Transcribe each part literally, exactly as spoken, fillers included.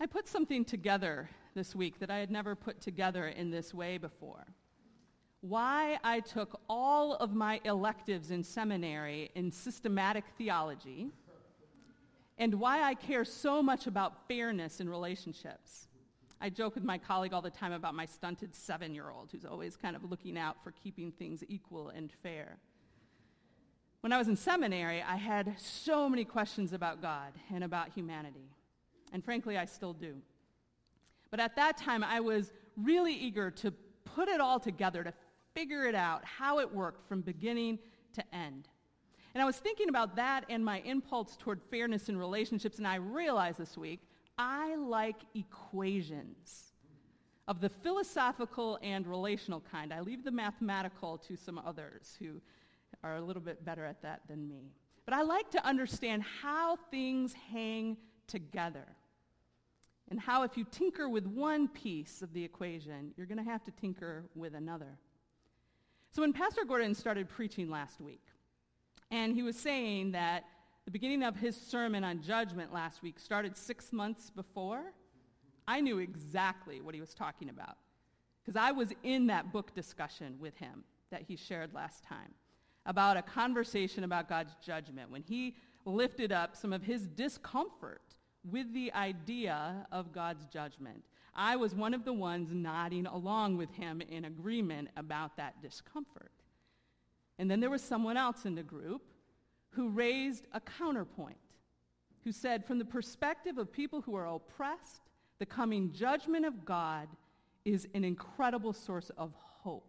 I put something together this week that I had never put together in this way before. Why I took all of my electives in seminary in systematic theology, and why I care so much about fairness in relationships. I joke with my colleague all the time about my stunted seven-year-old who's always kind of looking out for keeping things equal and fair. When I was in seminary, I had so many questions about God and about humanity. And frankly, I still do. But at that time, I was really eager to put it all together, to figure it out, how it worked from beginning to end. And I was thinking about that and my impulse toward fairness in relationships, and I realized this week, I like equations of the philosophical and relational kind. I leave the mathematical to some others who are a little bit better at that than me. But I like to understand how things hang together, and how if you tinker with one piece of the equation, you're going to have to tinker with another. So when Pastor Gordon started preaching last week, and he was saying that the beginning of his sermon on judgment last week started six months before, I knew exactly what he was talking about, because I was in that book discussion with him that he shared last time about a conversation about God's judgment, when he lifted up some of his discomfort with the idea of God's judgment. I was one of the ones nodding along with him in agreement about that discomfort. And then there was someone else in the group who raised a counterpoint, who said, from the perspective of people who are oppressed, the coming judgment of God is an incredible source of hope.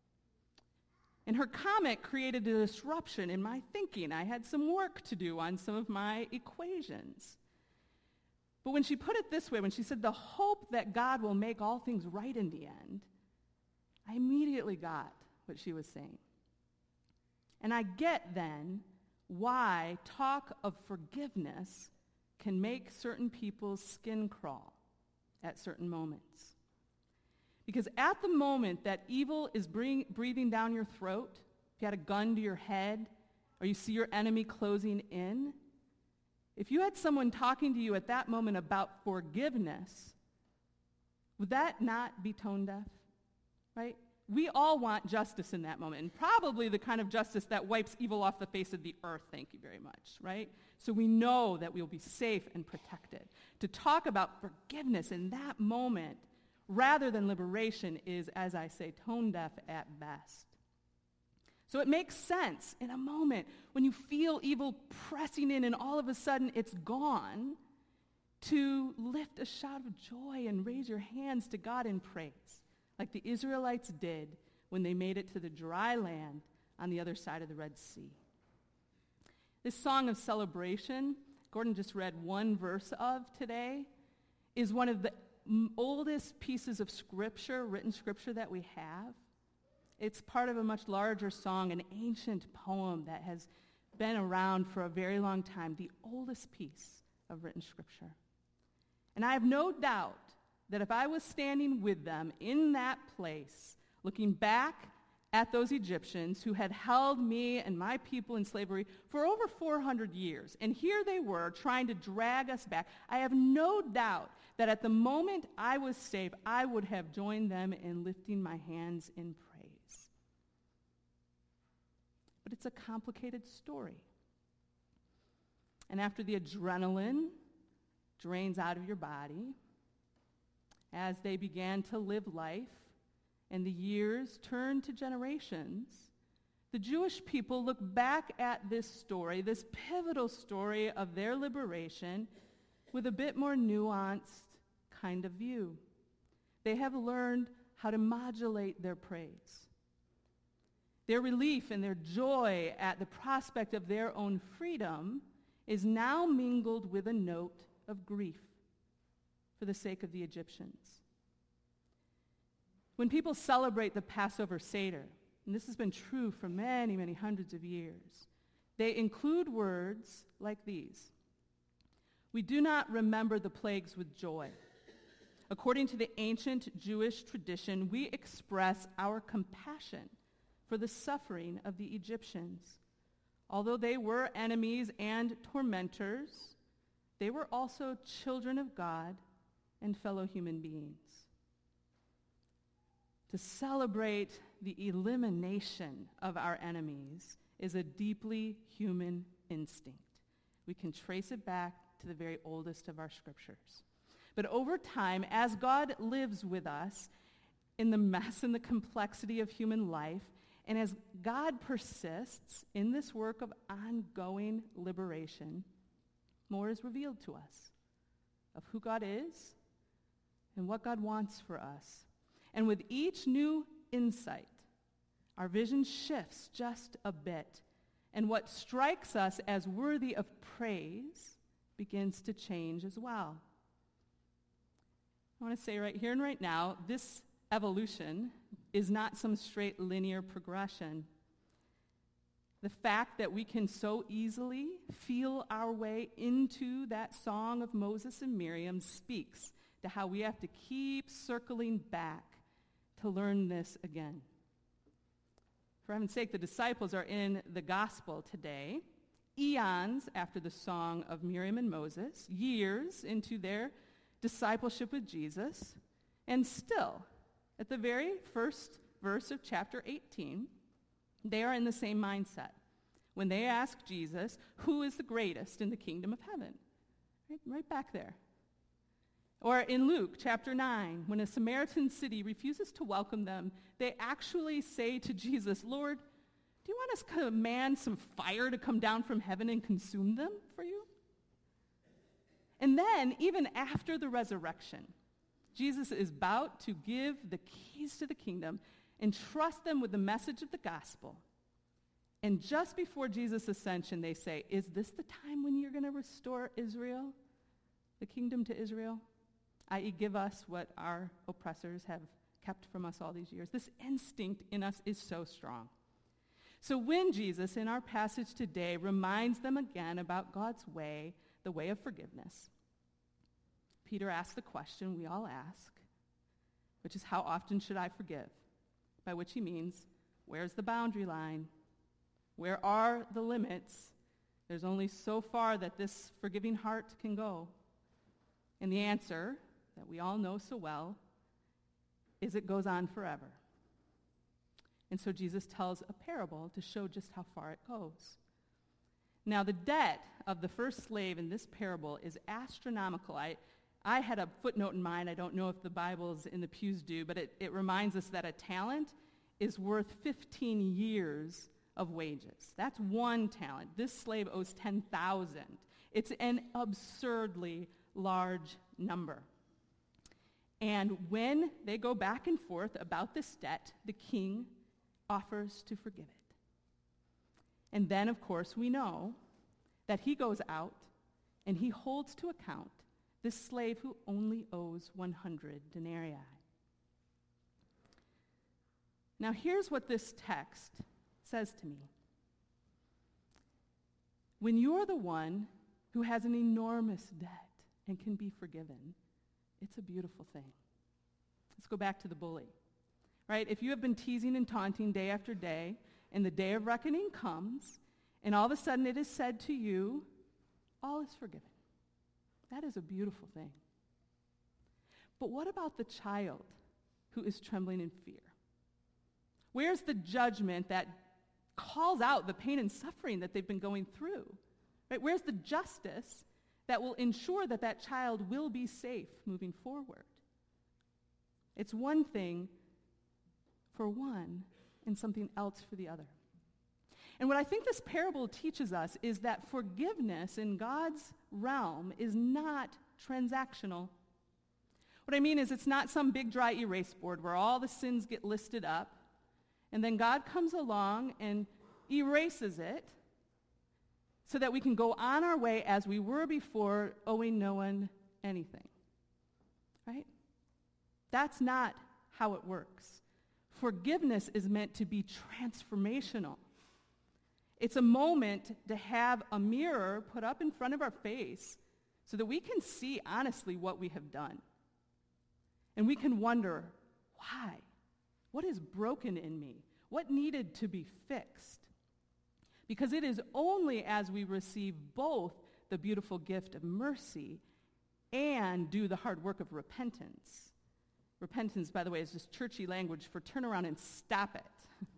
And her comment created a disruption in my thinking. I had some work to do on some of my equations. But when she put it this way, when she said the hope that God will make all things right in the end, I immediately got what she was saying. And I get then why talk of forgiveness can make certain people's skin crawl at certain moments. Because at the moment that evil is breathing down your throat, if you had a gun to your head, or you see your enemy closing in, if you had someone talking to you at that moment about forgiveness, would that not be tone deaf? Right? We all want justice in that moment, and probably the kind of justice that wipes evil off the face of the earth, thank you very much, right? So we know that we will be safe and protected. To talk about forgiveness in that moment rather than liberation is, as I say, tone deaf at best. So it makes sense in a moment when you feel evil pressing in and all of a sudden it's gone, to lift a shout of joy and raise your hands to God in praise, like the Israelites did when they made it to the dry land on the other side of the Red Sea. This song of celebration, Gordon just read one verse of today, is one of the oldest pieces of scripture, written scripture that we have. It's part of a much larger song, an ancient poem that has been around for a very long time, the oldest piece of written scripture. And I have no doubt that if I was standing with them in that place, looking back at those Egyptians who had held me and my people in slavery for over four hundred years, and here they were trying to drag us back, I have no doubt that at the moment I was saved, I would have joined them in lifting my hands in praise. But it's a complicated story. And after the adrenaline drains out of your body, as they began to live life, and the years turned to generations, the Jewish people look back at this story, this pivotal story of their liberation, with a bit more nuanced kind of view. They have learned how to modulate their praise. Their relief and their joy at the prospect of their own freedom is now mingled with a note of grief for the sake of the Egyptians. When people celebrate the Passover Seder, and this has been true for many, many hundreds of years, they include words like these. We do not remember the plagues with joy. According to the ancient Jewish tradition, we express our compassion for the suffering of the Egyptians. Although they were enemies and tormentors, they were also children of God and fellow human beings. To celebrate the elimination of our enemies is a deeply human instinct. We can trace it back to the very oldest of our scriptures. But over time, as God lives with us in the mess and the complexity of human life, and as God persists in this work of ongoing liberation, more is revealed to us of who God is and what God wants for us. And with each new insight, our vision shifts just a bit, and what strikes us as worthy of praise begins to change as well. I want to say right here and right now, this evolution is not some straight linear progression. The fact that we can so easily feel our way into that song of Moses and Miriam speaks to how we have to keep circling back to learn this again. For heaven's sake, the disciples are in the gospel today, eons after the song of Miriam and Moses, years into their discipleship with Jesus, and still, at the very first verse of chapter eighteen, they are in the same mindset when they ask Jesus, who is the greatest in the kingdom of heaven? Right, right back there. Or in Luke chapter nine, when a Samaritan city refuses to welcome them, they actually say to Jesus, Lord, do you want us to command some fire to come down from heaven and consume them for you? And then, even after the resurrection, Jesus is about to give the keys to the kingdom and trust them with the message of the gospel. And just before Jesus' ascension, they say, is this the time when you're going to restore Israel, the kingdom to Israel? that is give us what our oppressors have kept from us all these years. This instinct in us is so strong. So when Jesus, in our passage today, reminds them again about God's way, the way of forgiveness, Peter asks the question we all ask, which is, how often should I forgive? By which he means, where's the boundary line? Where are the limits? There's only so far that this forgiving heart can go. And the answer, that we all know so well, is it goes on forever. And so Jesus tells a parable to show just how far it goes. Now, the debt of the first slave in this parable is astronomical. I, I had a footnote in mind. I don't know if the Bibles in the pews do, but it, it reminds us that a talent is worth fifteen years of wages. That's one talent. This slave owes ten thousand. It's an absurdly large number. And when they go back and forth about this debt, the king offers to forgive it. And then, of course, we know that he goes out and he holds to account this slave who only owes one hundred denarii. Now, here's what this text says to me. When you're the one who has an enormous debt and can be forgiven, it's a beautiful thing. Let's go back to the bully. Right? If you have been teasing and taunting day after day, and the day of reckoning comes, and all of a sudden it is said to you, all is forgiven. That is a beautiful thing. But what about the child who is trembling in fear? Where's the judgment that calls out the pain and suffering that they've been going through? Right? Where's the justice that will ensure that that child will be safe moving forward? It's one thing for one and something else for the other. And what I think this parable teaches us is that forgiveness in God's realm is not transactional. What I mean is it's not some big dry erase board where all the sins get listed up, and then God comes along and erases it so that we can go on our way as we were before, owing no one anything. Right? That's not how it works. Forgiveness is meant to be transformational. It's a moment to have a mirror put up in front of our face so that we can see honestly what we have done. And we can wonder, why? What is broken in me? What needed to be fixed? Because it is only as we receive both the beautiful gift of mercy and do the hard work of repentance. Repentance, by the way, is just churchy language for turn around and stop it.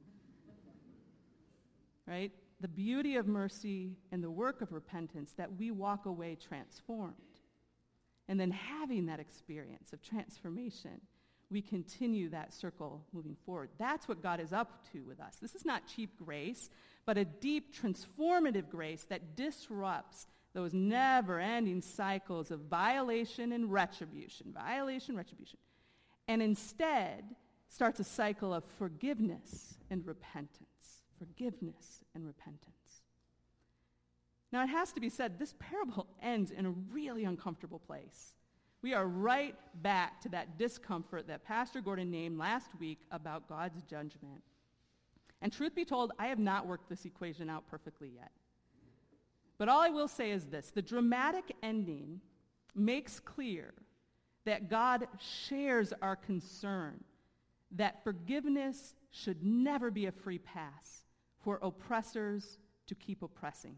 Right? The beauty of mercy and the work of repentance, that we walk away transformed. And then having that experience of transformation, we continue that circle moving forward. That's what God is up to with us. This is not cheap grace, but a deep transformative grace that disrupts those never-ending cycles of violation and retribution, violation, retribution, and instead starts a cycle of forgiveness and repentance, forgiveness and repentance. Now, it has to be said, this parable ends in a really uncomfortable place. We are right back to that discomfort that Pastor Gordon named last week about God's judgment. And truth be told, I have not worked this equation out perfectly yet. But all I will say is this: the dramatic ending makes clear that God shares our concern that forgiveness should never be a free pass for oppressors to keep oppressing.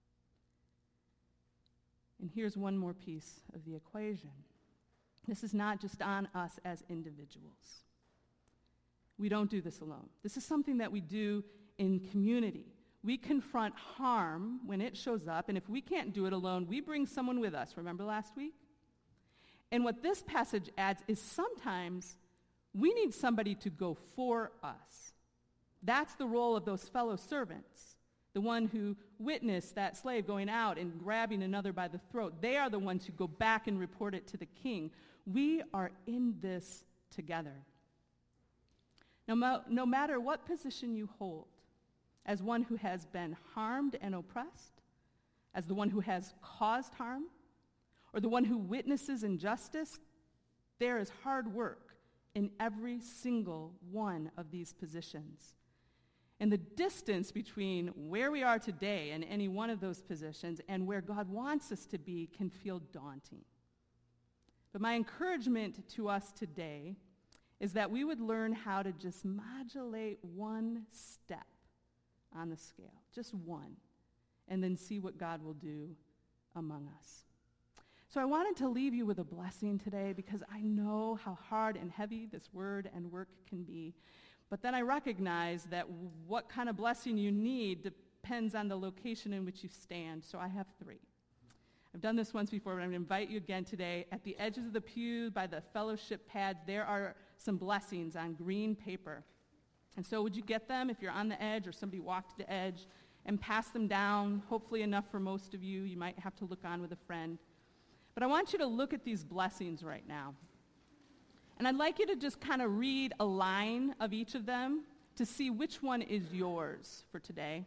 And here's one more piece of the equation. This is not just on us as individuals. We don't do this alone. This is something that we do in community. We confront harm when it shows up, and if we can't do it alone, we bring someone with us. Remember last week? And what this passage adds is sometimes we need somebody to go for us. That's the role of those fellow servants. The one who witnessed that slave going out and grabbing another by the throat. They are the ones who go back and report it to the king. We are in this together. No, mo- no matter what position you hold, as one who has been harmed and oppressed, as the one who has caused harm, or the one who witnesses injustice, there is hard work in every single one of these positions. And the distance between where we are today in any one of those positions and where God wants us to be can feel daunting. But my encouragement to us today is that we would learn how to just modulate one step on the scale, just one, and then see what God will do among us. So I wanted to leave you with a blessing today because I know how hard and heavy this word and work can be. But then I recognize that what kind of blessing you need depends on the location in which you stand. So I have three. I've done this once before, but I'm going to invite you again today. At the edges of the pew, by the fellowship pads, there are some blessings on green paper. And so would you get them if you're on the edge or somebody walked the edge and pass them down, hopefully enough for most of you. You might have to look on with a friend. But I want you to look at these blessings right now. And I'd like you to just kind of read a line of each of them to see which one is yours for today.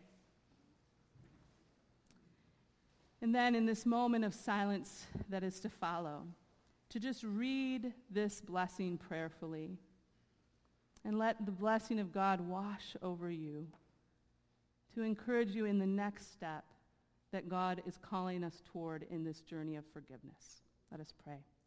And then in this moment of silence that is to follow, to just read this blessing prayerfully and let the blessing of God wash over you to encourage you in the next step that God is calling us toward in this journey of forgiveness. Let us pray.